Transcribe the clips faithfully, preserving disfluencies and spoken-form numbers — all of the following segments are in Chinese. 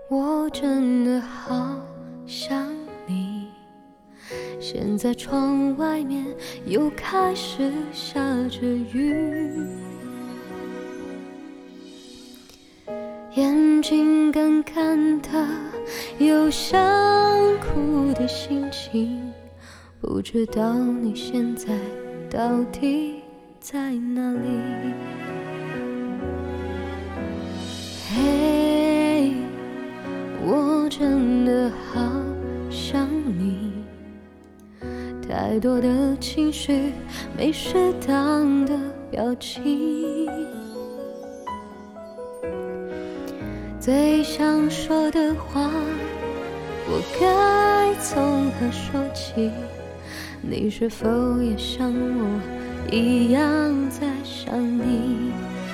我真的好想你，现在窗外面又开始下着雨，眼睛干干的，有想哭的心情，不知道你现在到底在哪里。嘿，我真的好想你，太多的情绪，没适当的表情，最想说的话，我该从何说起？你是否也像我一样在想你？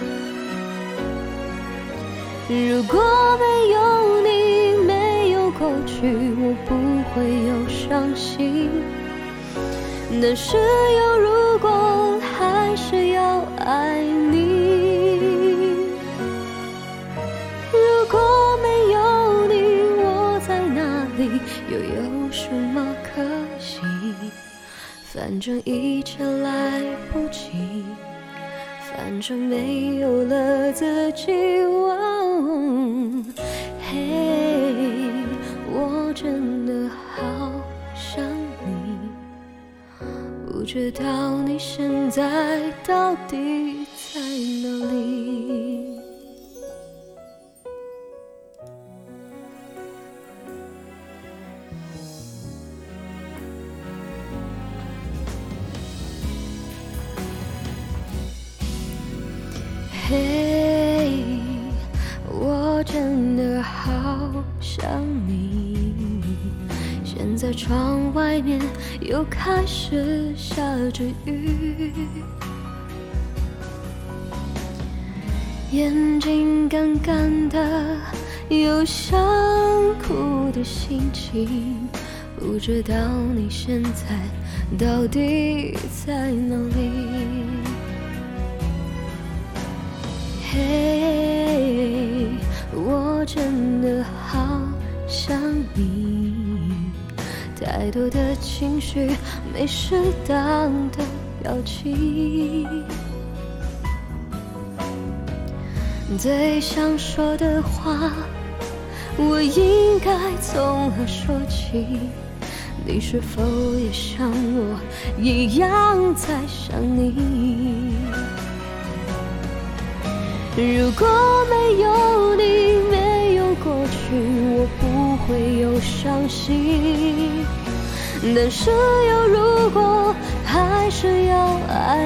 如果没有你，没有过去，我不会有伤心。但是有如果，还是要爱你。如果没有你，我在哪里，又有什么可惜？反正一切来不及，反正没有了自己。哦，嘿，我真的好想你，不知道你现在到底在哪里。嘿，我真的好想你，现在窗外面又开始下着雨，眼睛干干的，有想哭的心情，不知道你现在到底在哪里。嘿，我真的好想你，太多的情绪，没适当的表情，最想说的话，我应该从何说起？你是否也像我一样在想你？如果没有你，没有过去，我不会有伤心。但是有如果，还是要爱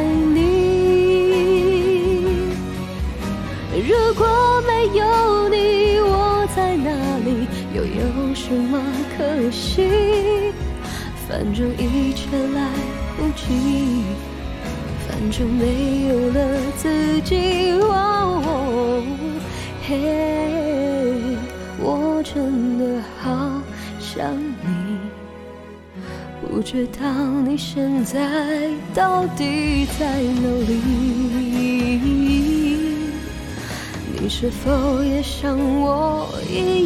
你。如果没有你，我在哪里，又有什么可惜？反正一切来不及，反正没有了自己。哦，嘿，我真的好想你，不知道你现在到底在哪里？你是否也像我一